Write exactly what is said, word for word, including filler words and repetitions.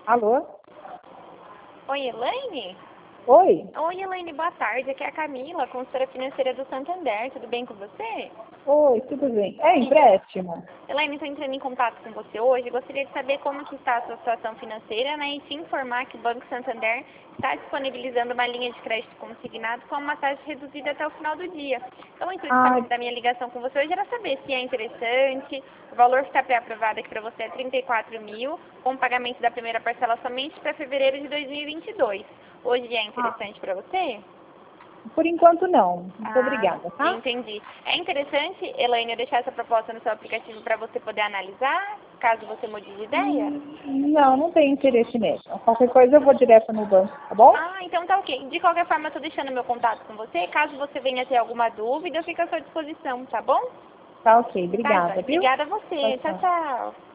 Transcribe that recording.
Alô? Oi, Elaine? Oi? Oi, Elaine, boa tarde. Aqui é a Camila, consultora financeira do Santander. Tudo bem com você? Oi, tudo bem? É empréstimo? Elaine, estou entrando em contato com você hoje. Gostaria de saber como que está a sua situação financeira, né? E te informar que o Banco Santander está disponibilizando uma linha de crédito consignado com uma taxa reduzida até o final do dia. Então, o intuito Ah, da minha ligação com você hoje era saber se é interessante. O valor que está pré-aprovado aqui para você é trinta e quatro mil, com o pagamento da primeira parcela somente para fevereiro de dois mil e vinte e dois. Hoje é ah, interessante para você? por enquanto não. Muito Ah, obrigada, tá? entendi. É interessante, Elaine, eu deixar essa proposta no seu aplicativo para você poder analisar, caso você mude de ideia? Hum, Não, não tenho interesse mesmo. Qualquer coisa eu vou direto no banco, tá bom? Ah, então tá ok. De qualquer forma, eu tô deixando meu contato com você. Caso você venha ter alguma dúvida, eu fico à sua disposição, tá bom? Tá ok, Tá, obrigada, Joia. viu? Obrigada a Tchau, você. Tchau, tchau. tchau.